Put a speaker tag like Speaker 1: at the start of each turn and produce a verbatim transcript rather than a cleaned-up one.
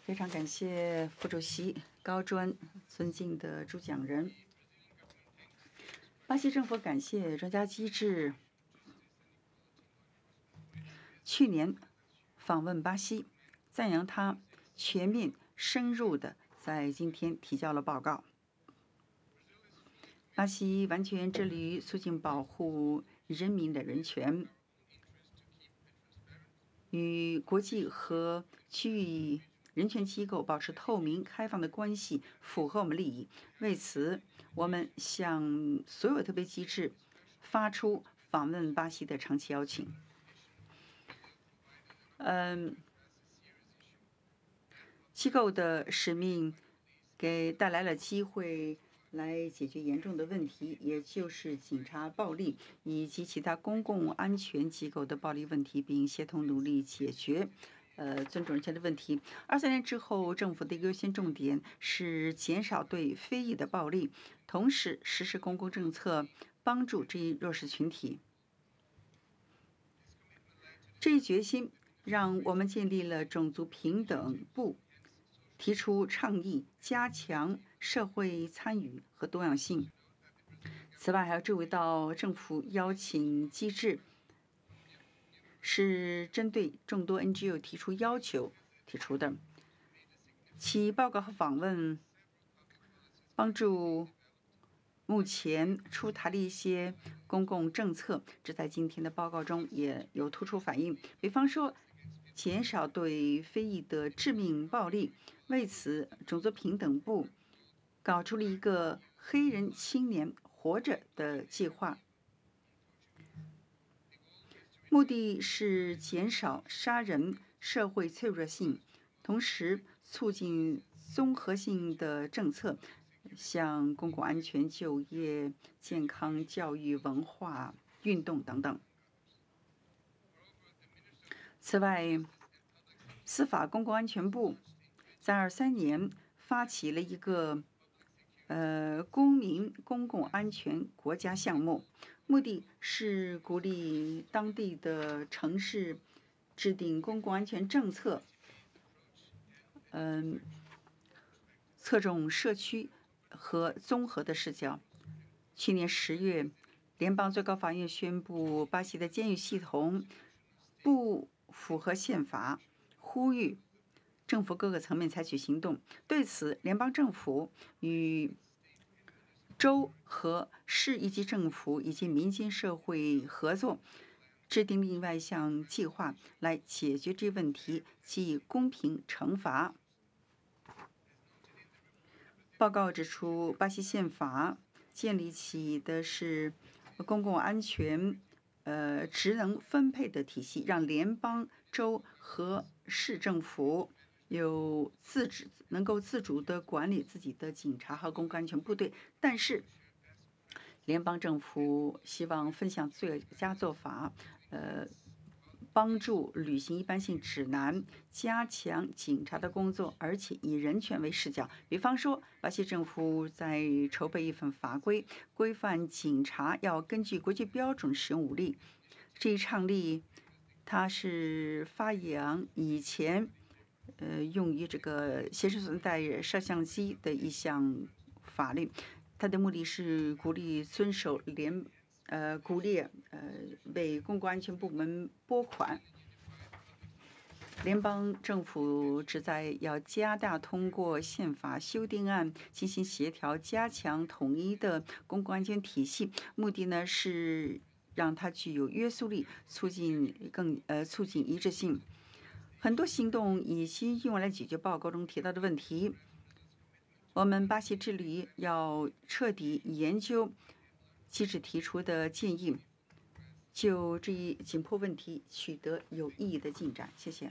Speaker 1: 非常感谢副主席高专，尊敬的主讲人。巴西政府感谢专家机制去年访问巴西，赞扬他全面深入的在今天提交了报告。巴西完全致力于促进保护人民的人权，与国际和区域人权机构保持透明开放的关系，符合我们利益。为此，我们向所有特别机制发出访问巴西的长期邀请。嗯，机构的使命给带来了机会来解决严重的问题，也就是警察暴力以及其他公共安全机构的暴力问题，并协同努力解决呃尊重人权的问题。二三年之后，政府的优先重点是减少对非裔的暴力，同时实施公共政策，帮助这一弱势群体。这一决心让我们建立了种族平等部，提出倡议，加强社会参与和多样性。此外，还要注意到政府邀请机制是针对众多 N G O 提出要求提出的。其报告和访问帮助目前出台的一些公共政策，这在今天的报告中也有突出反映。比方说，减少对非裔的致命暴力。为此，种族平等部搞出了一个黑人青年活着的计划，目的是减少杀人社会脆弱性，同时促进综合性的政策，像公共安全、就业、健康、教育、文化、运动等等。此外，司法公共安全部在二三年发起了一个呃公民公共安全国家项目，目的是鼓励当地的城市制定公共安全政策，嗯、侧重社区和综合的视角。去年十月，联邦最高法院宣布巴西的监狱系统不符合宪法，呼吁政府各个层面采取行动。对此，联邦政府与州和市一级政府以及民间社会合作，制定另外一项计划来解决这问题，即公平惩罚。报告指出，巴西宪法建立起的是公共安全呃职能分配的体系，让联邦、州和市政府有自治，能够自主的管理自己的警察和公共安全部队。但是，联邦政府希望分享最佳做法，呃。帮助履行一般性指南，加强警察的工作，而且以人权为视角。比方说，巴西政府在筹备一份法规，规范警察要根据国际标准使用武力。这一倡议，它是发扬以前呃用于这个携手存在摄像机的一项法律，它的目的是鼓励遵守联。呃，鼓励呃为公共安全部门拨款。联邦政府旨在要加大通过宪法修订案进行协调，加强统一的公共安全体系。目的呢是让它具有约束力，促进更呃促进一致性。很多行动已经用来解决报告中提到的问题。我们巴西致力于要彻底研究机制提出的建议，就这一紧迫问题取得有意义的进展。谢谢。